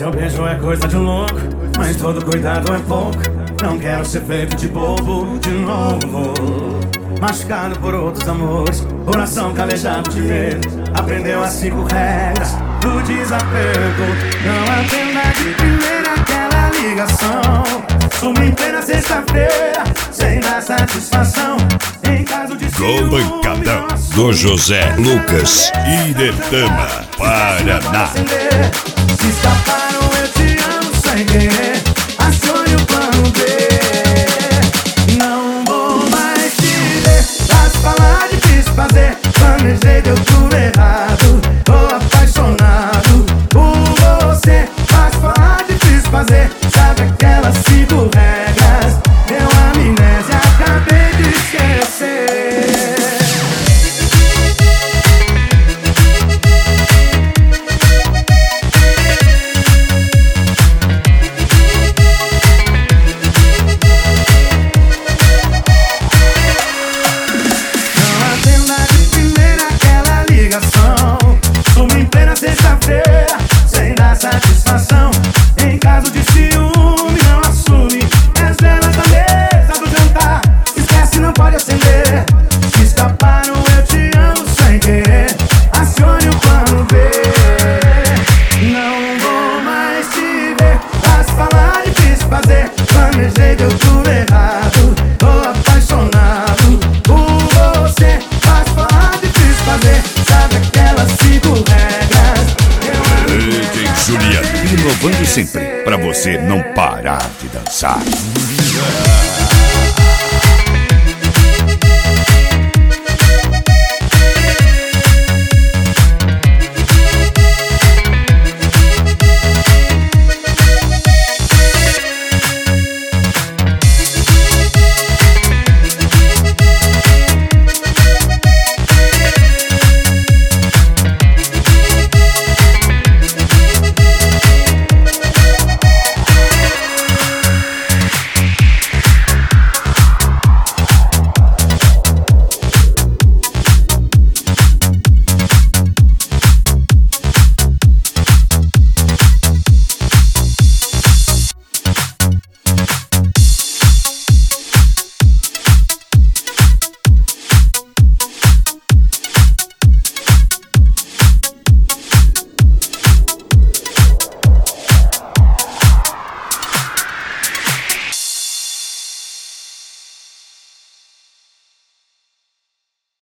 Seu beijo é coisa de louco, mas todo cuidado é pouco. Não quero ser feito de bobo de novo. Machucado por outros amores, coração calejado de medo. Aprendeu as 5 regras do desapego. Não atenda de primeira aquela ligação. Sumi em plena sexta-feira, sem dar satisfação. Em caso de Com bancadão do José Lucas Iretama, Paraná. Se escaparam, eu te amo sem querer. Acione o plano B. Não vou mais te ver. Fácil falar, difícil fazer. Planejei, deu tudo errado. Tô apaixonado por você. Fácil falar, difícil fazer. Sabe aquelas 5 regras? Deu amnésia, acabei de esquecer. Sumi em plena sexta-feira, sem dar satisfação. Em caso de ciúme, não assume. As velas da mesa do jantar, esquece, não pode acender. Se escaparam, eu te amo sem querer. Acione o plano B. Não vou mais te ver. Fácil falar, difícil fazer. Planejei, deu tudo errado. Tô apaixonado por você. Fácil falar, difícil fazer. Sabe aquelas 5 regras? DJ Juliano, inovando sempre pra você não parar de dançar.